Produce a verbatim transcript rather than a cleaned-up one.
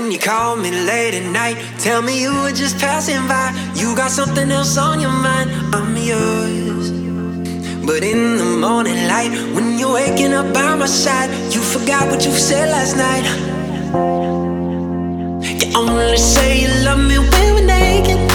When you call me late at night, tell me you were just passing by. You got something else on your mind, I'm yours. But in the morning light, when you're waking up by my side, you forgot what you said last night. You only say you love me when we're naked.